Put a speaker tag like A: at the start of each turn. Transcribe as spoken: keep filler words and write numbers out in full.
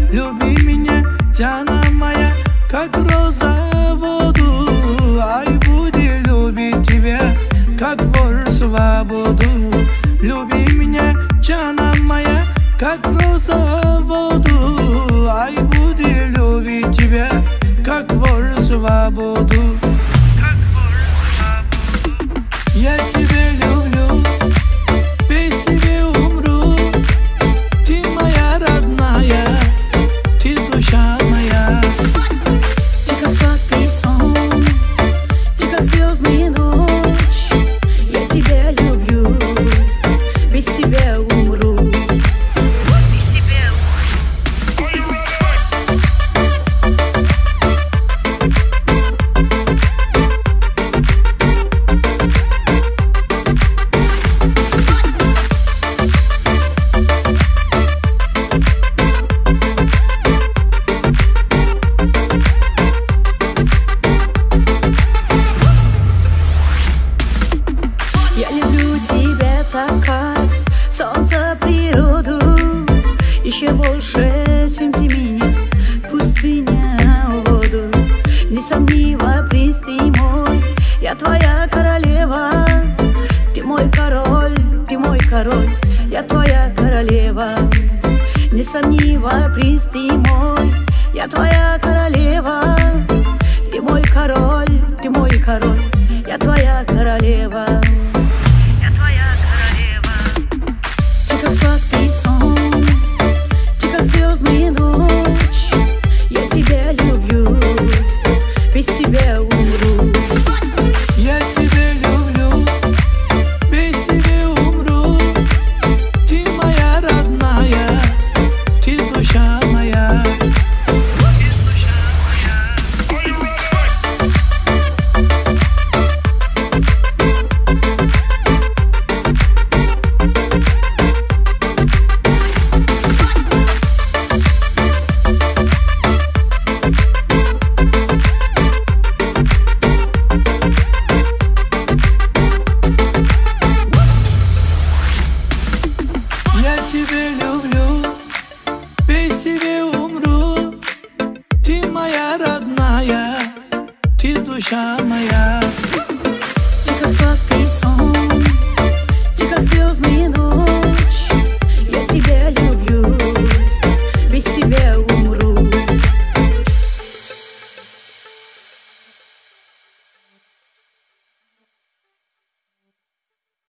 A: люби меня, Диана моя, как роза воду. Ай, буду любить тебя, как вор свободу. Люби меня, Диана моя, как роза воду. Ай, буду любить тебя, как вор свободу. Я тебя люблю, без тебя умру. Ты моя родная, ты душа моя.
B: Ты как сладкий сон, ты как звездная ночь. Я тебя люблю, без тебя умру. Я люблю тебя так, как солнце, природу. Еще больше, чем ты меня, пустыня, воду. Не сомневай, принц ты мой, я твоя королева. Ты мой король, ты мой король, я твоя королева. Не сомневай, принц ты мой, я твоя королева. Ты мой король, ты мой король, я твоя королева. Ты как сладкий сон, ты как звездная ночь. Я тебя люблю, без тебя умру.
A: Я тебя люблю, без тебя умру. Ты моя родная, ты душа моя. Я тебя люблю, без тебя умру. Ты моя родная, ты душа моя.